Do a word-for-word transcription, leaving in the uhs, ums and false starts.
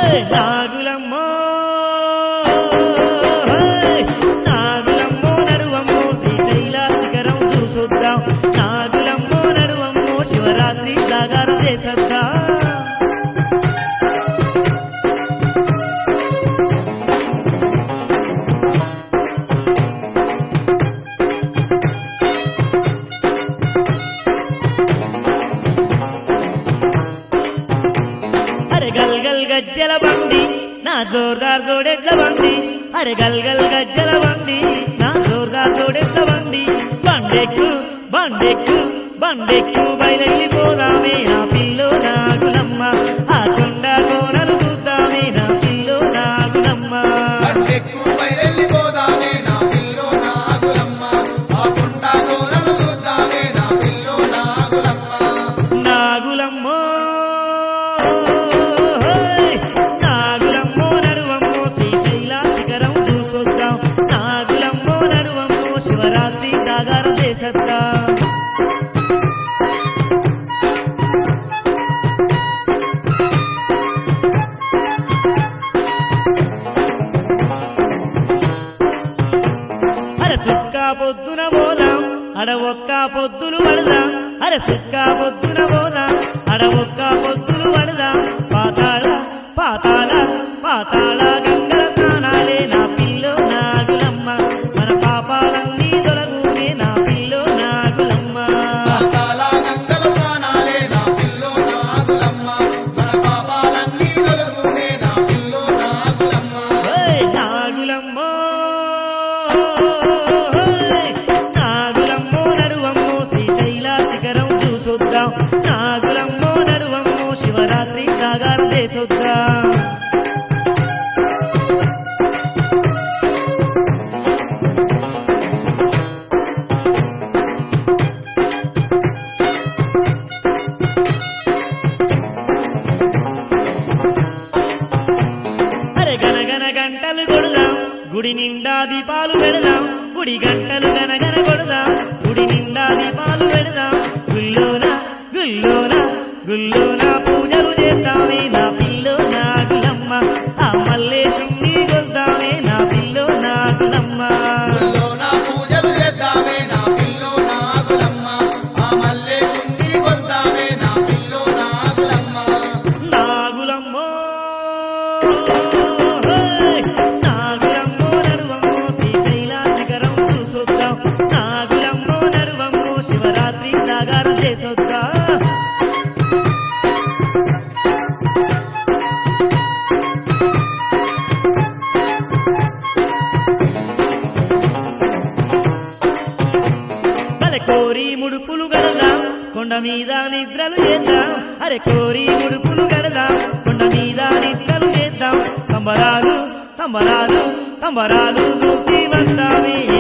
నాగులమ్మో నాగులమ్మో నడువమ్మో శ్రీశైల శిఖరం చూసొద్దాం నాగులమ్మో నడువమ్మో శివరాత్రి జాగారం చేసొద్దాం గజ్జల బండి నా జోర్దార్ జోడెడ్ల బండి అరే గల్ గల్ గజ్జల బండి నా జోర్దార్ జోడెడ్ల బండి బండెక్కు బండెక్కు బండెక్కు బయలెళ్ళిపోదామే నా పిల్లో నాగులమ్మ ఆ కొండ కోనలు చూద్దామే నా పిల్లో నాగులమ్మ బండెక్కు బయలెళ్ళిపోదామే నా పిల్లో నాగులమ్మ ఆ కొండ కోనలు చూద్దామే నా పిల్లో నాగులమ్మ నాగులమ్మో శివరాత్రి జాగారం చేసొద్దాం అరే సుక్క పొద్దున పోదాం అడ ఒక్క పొద్దులు పడదాం అరే సుక్క పొద్దున పోదాం అడ ఒక్క పొద్దులు పడదాం పాతాళ పాతాళ పాతాళ గంగల స్నానాలే నా పిల్లో నాగులమ్మ మన పాపాలన్నీ తొలగునే నా పిల్లో నాగులమ్మ పాతాళ గంగల స్నానాలే నా పిల్లో నాగులమ్మ మన పాపాలన్నీ తొలగునే నా పిల్లో నాగులమ్మ నాగులమ్మో నాగులమ్మో నడువమ్మో శ్రీశైల శిఖరం చూసొద్దాం నాగులమ్మో నడువమ్మో శివరాత్రి జాగారం చేసొద్దాం అరే గనగన గంటలు కొడదాం గుడి నిండా దీపాలు పెడదాం గుడి గంటలు గనగన కొడదాం గుడి నిండా దీపాలు పెడదాం గుల్లోన గుల్లోన గుల్లోన పూజలు చేద్దామే నా పిల్లో నాగులమ్మ ఆ మల్లేశుణ్ణి కొద్దామే నా పిల్లో నాగులమ్మ గుల్లోన పూజలు చేద్దామే నా పిల్లో నాగులమ్మ ఆ మల్లేశుణ్ణి కొద్దామే నా పిల్లో నాగులమ్మ నాగులమ్మో నాగులమ్మో నడువమ్మో శ్రీశైల శిఖరం చూసొద్దాం నాగులమ్మో నడువమ్మో శివరాత్రి జాగారం చేసొద్దాం అరే కోరి ముడుపులు గడదాం కొండ మీద నిద్రలు చేద్దాం అరే కోరి ముడుపులు గడదాం కొండ మీద నిద్రలు చేద్దాం సంబరాలు సంబరాలు సంబరాలు చూసి వద్దామే